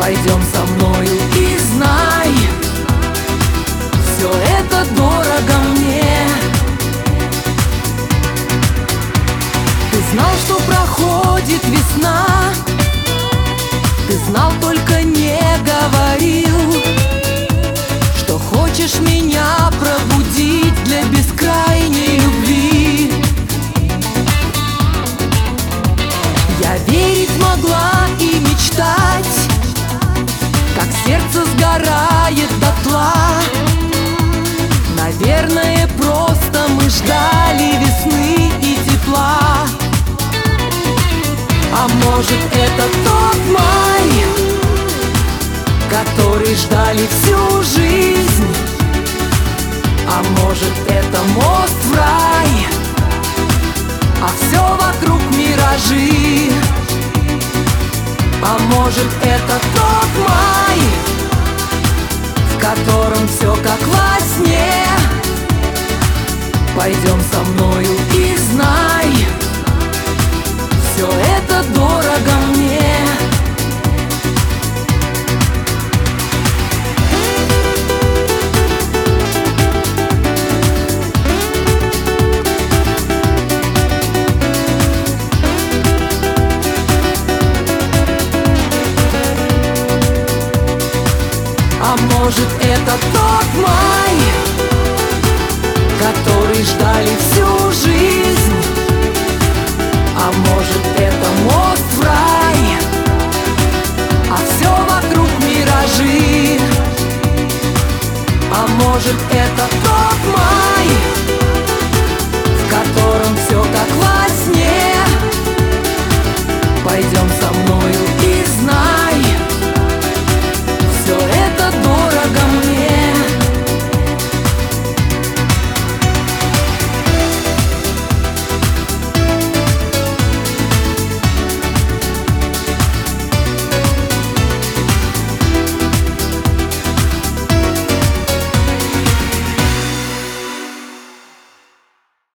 Пойдем со мною и знай, все это дорого мне. Ты знал, что проходит весна, ты знал, только не говорил, что хочешь меня пробудить для бескрайней любви. Я верить могла и мечтать, как сердце сгорает дотла. Наверное, просто мы ждали весны и тепла. А может, это тот май, который ждали всю жизнь. А может, это мост в рай, а все вокруг миражи. А может, это тот май, в котором все как во сне. Пойдем со мною и знай, все это дорого мне. А может, это тот май, который ждали всю жизнь. А может, это мост в рай, а все вокруг миражи. А может, это тот май,